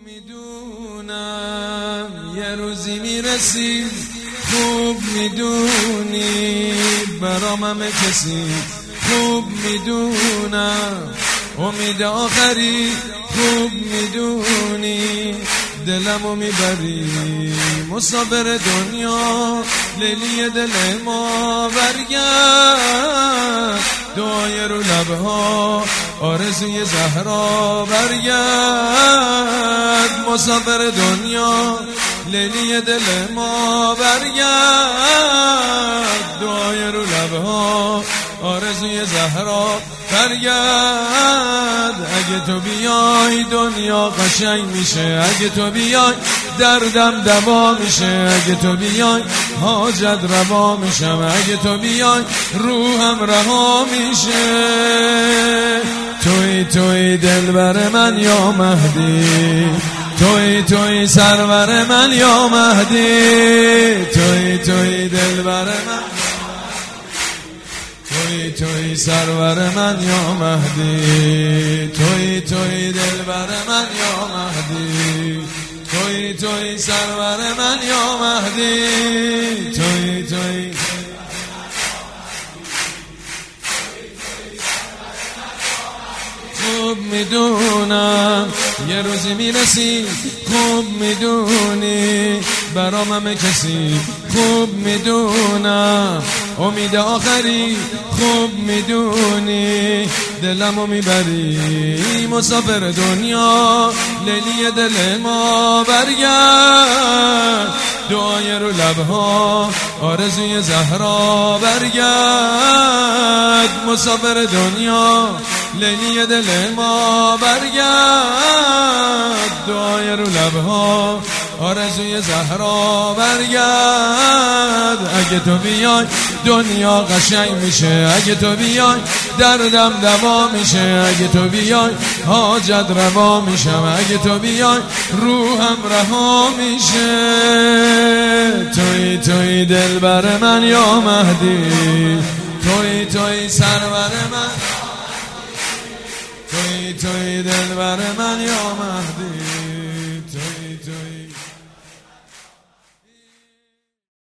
میدونم یه روزی میرسی، خوب میدونی برام همه کسی، خوب میدونم امید آخری، خوب میدونی دلمو میبری مسافر دنیا، لیلی دل ما برگرد، دعای رو لبها آرزوی زهرا برگرد، مسافر دنیا لیلی دل ما برگرد، دعای رو لبها آرزوی زهرا برگرد. اگه تو بیای دنیا قشنگ میشه، اگه تو بیای دردم دوا میشه، اگه تو بیای حاجت روا میشم، اگه تو بیای روحم رها میشه. توی دلبر من یا مهدی، توی سرور من یا مهدی، توی دلبر من، توی سرور من یا مهدی، توی دلبر من یا مهدی، توی سرور من یا مهدی، توی خوب میدونم یه روزی میرسی، خوب میدونی برام همه کسی، خوب میدونم امید آخری، خوب میدونی دلمو میبری مسافر دنیا، لیلی دل ما برگرد، دعای رو لبها آرزوی زهرا برگرد، مسافر دنیا لیلی دل ما برگرد، دعای رو لبها آرزوی زهرا برگرد. اگه تو بیای دنیا قشنگ میشه، اگه تو بیای دردم دوا میشه، اگه تو بیای حاجت روا میشم، اگه تو بیای روحم رها میشه. توی دلبر من یا مهدی، توی سرور من، توی دلبر من یا مهدی.